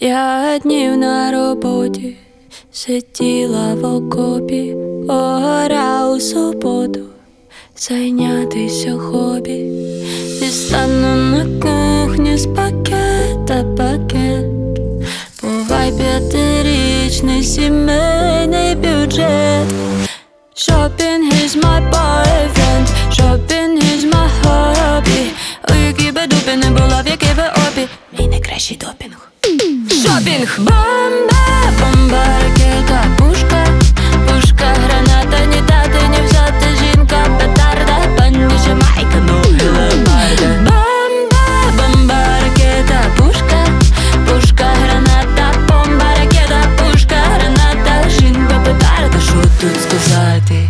Я днів на роботі сиділа в окопі, гора у суботу зайнятися хобі. Дістану на кухні з пакета пакет. Бувай п'ятирічний сімейний бюджет. Shopping is my boyfriend, shopping is my hobby. У якій би дупі не була, в якій би обі, мій найкращий допінг. Шопінг! Бомба, бомба, ракета, пушка, пушка, граната, ні дати, ні взяти, жінка, петарда, паніше, майка, ноги, лепарда. Бомба, бомба, ракета, пушка, пушка, граната, бомба, ракета, пушка, граната, жінка, петарда, що тут сказати?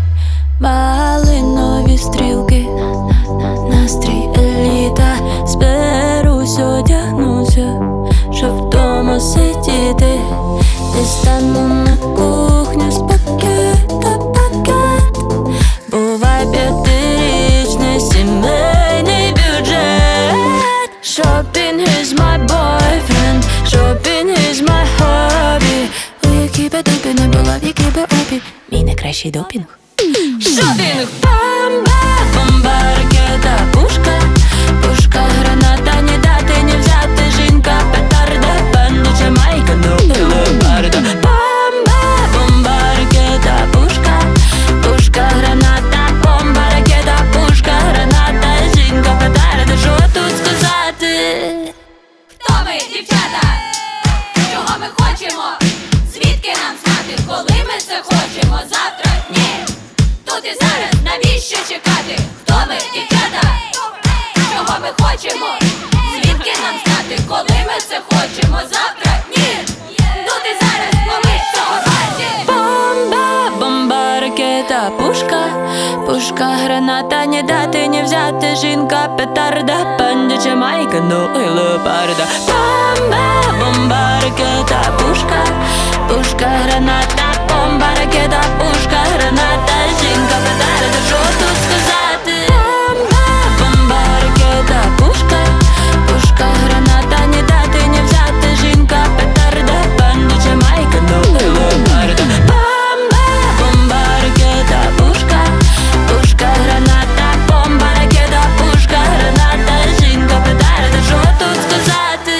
Малинові стрілки, настрій еліта, зберусь, одягнуся, щоб вдома сидіти. Дістану на кухню з пакета пакет. Бувай п'ятирічний сімейний бюджет. Shopping is my boyfriend, shopping is my hobby. У якій би дупі не була, в якій би обі, мій найкращий допінг. Шопінг! Бомба, бомба, ракета, пушка, пушка, граната, ні дати, ні взяти, жінка, петарда, паніча, майка, ноги, лепарда. Бомба, бомба, ракета, пушка, пушка, граната, бомба, ракета, пушка, граната, жінка, петарда, що тут сказати? Хто ми, дівчата? Чого ми хочемо? Звідки нам знати, коли ми це хочемо? Завтра? Ні. Тут і зараз, навіщо чекати? Хто ми, дівчата? Чого ми хочемо? Звідки нам знати, коли ми це хочемо? Завтра? Ні. Тут і зараз, бо ми цього варті. Бомба, бомба, ракета, пушка, пушка, граната, ні дати, ні взяти, жінка, петарда, пандича, майка, ноги, леопарда. Бомба, бомба, ракета, пушка, пушка, граната, бомба, ракета, пушка, граната, жінка, петарда, що тут сказати? Бомба, бомба, ракета, пушка, пушка, граната, ні дати, ні взяти, жінка, петарда, пандича, майка, ноги, леопарда. Бомба, бомба, ракета, пушка, пушка, граната, бомба, ракета, пушка, граната, жінка, петарда, що тут сказати?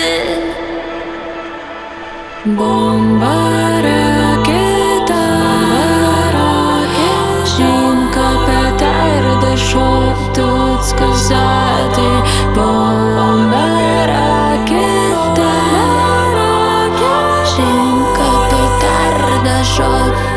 Бомба, ракета, жінка, петарда, що тут сказати? Бомба, ракета, жінка, петарда, що